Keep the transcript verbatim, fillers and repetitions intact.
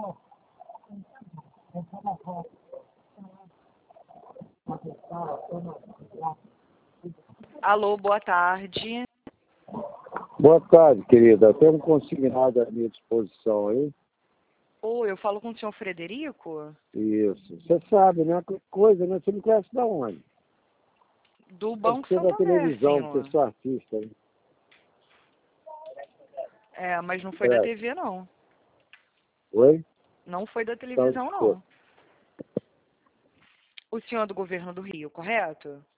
Alô, boa tarde. Boa tarde, querida. Tem um consignado à minha disposição aí? Oi, eu falo com o senhor Frederico? Isso. Você sabe, né? Que coisa, né? Você me conhece da onde? Do Banco Você é da Santander, televisão, senhor. porque eu sou artista. Né? É, mas não foi É. da T V, não. Oi? Não foi da Então, televisão, não. O senhor é do governo do Rio, correto?